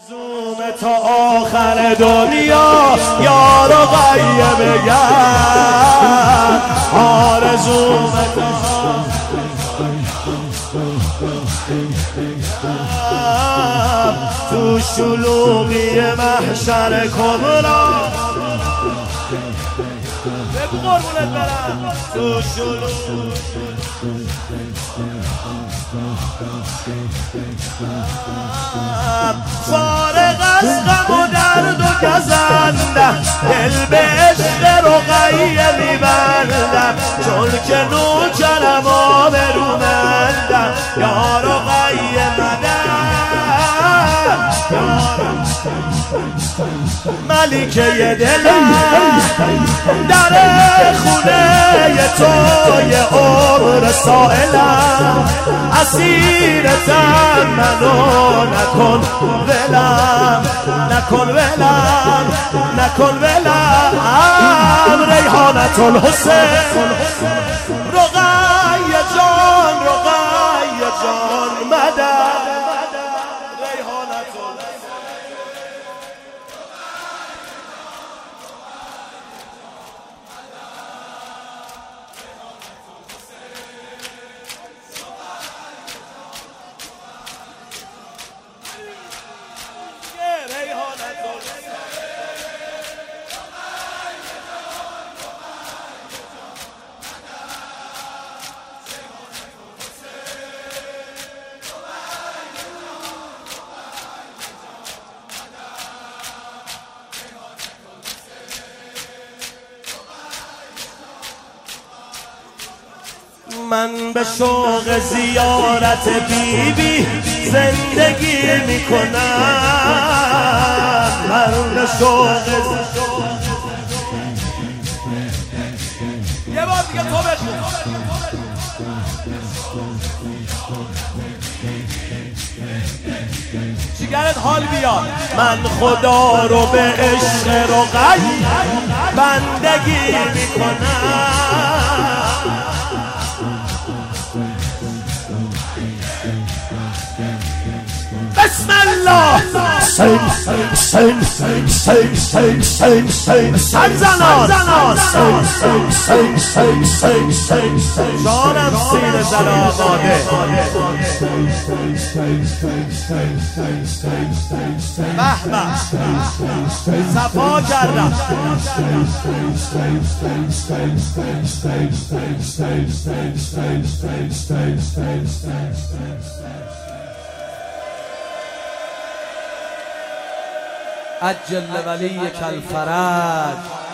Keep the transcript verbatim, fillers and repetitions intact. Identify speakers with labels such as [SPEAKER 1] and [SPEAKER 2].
[SPEAKER 1] آرزوم تا آخر دنیا یار و غیب گرد، آرزوم تا تو شلوغی محشر کبرا بگو قربونت برم، تو شلوغ فارغ از غم و درد و گزندم، دل به عشق رقیه میبندم، چون که نوکرم آبرومندم، یا رقیه مدد ملیکه دلم، در خونه توی عمر سائلم، اسیرتم منو نکن ولم، نکن ولم، نکن ولم، ریحانة الحسین، رقیه جان، رقیه جان مدد، من به شوق زیارت بی بی زندگی میکنم، من به شوق یه بار دیگه تو بخون، جگرت حال بیاد، من خدا رو به عشق رقیه بندگی میکنم، بسم الله سین سین سین سین سین سین سین سنزنان سین سین سین سین سین سین جانم سیر زن آقاده به به صفا کردم عجل ولیک الفرج.